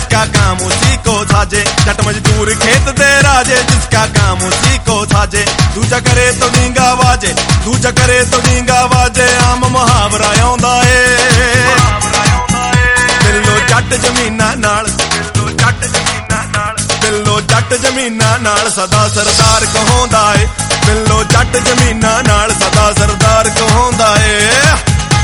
जिसका काम उसी को साजे। जट मजदूर खेत दे राजे, जिसका काम उसी को साजे। दूजा करे तो डींगा वाजे, दूजा करे तो डींगा वाजे। आम मुहावरा आउंदा ए दिलों जट जमीना नाल, दिलों जट जमीना नाल सदा सरदार कहाउंदा ए। दिलों जट जमीना नाल सदा सरदार कहाउंदा ए।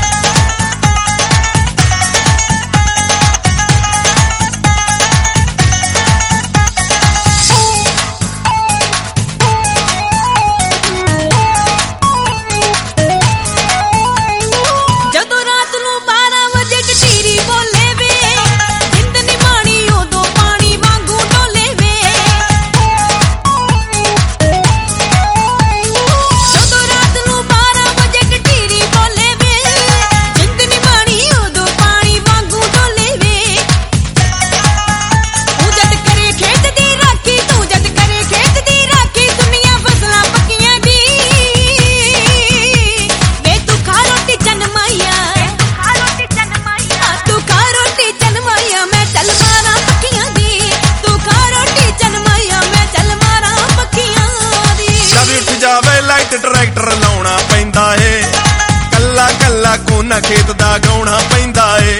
ट्रैक्टर लाउणा पैंदा है, कल्ला कल्ला कोना खेत दा गाउणा पैंदा है।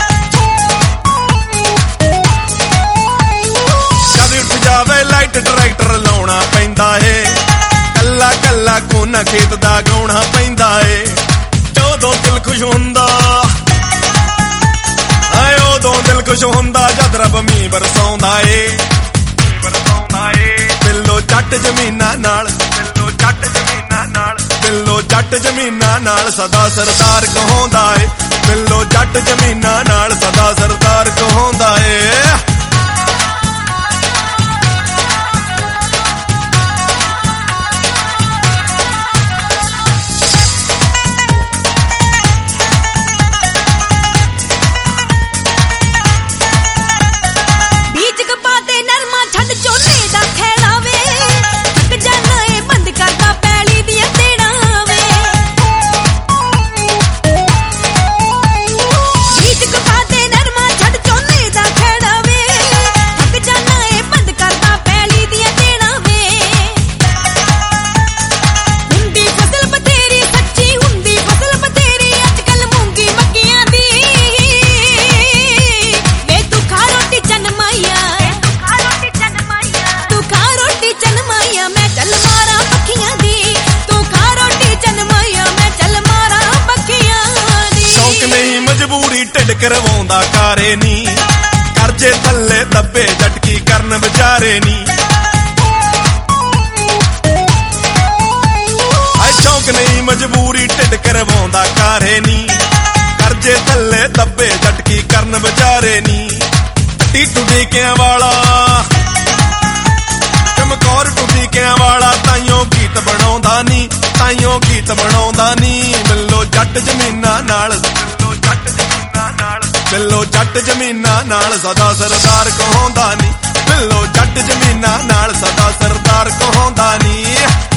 जद उठ जावे लाइट ट्रैक्टर लाउणा पैंदा है, कल्ला कल्ला कोना खेत दा गाउणा पैंदा है। जदों दिल खुश हुंदा आए उदों दिल खुश हुंदा, जद रब मींह बरसाउंदा है। दिलों जट जमीना नाल, दिलों जट जमीना नाल, दिलों जट जमीना नाल सदा सरदार कहाउंदा ए। दिलों जट जमीना नाल सदा सरदार कहाउंदा ए। ढिड करवाउंदा कारे नी, करजे थल्ले दब्बे झटकी करन विचारे नी। शौक नहीं मजबूरी ढिड करवाउंदा कारे नी, करजे थल्ले दब्बे झटकी करन विचारे नी। टीटू टीकियां वाला चमकौर टुटीकियां वाला, ताइयों गीत बनाउंदा नी, ताइयों गीत बनाउंदा नी। मिलो जट जमीना नाल, दिलों जट जमीना नाल सदा सरदार कहाउंदा नी। दिलों जट जमीना नाल सदा सरदार कहाउंदा नी।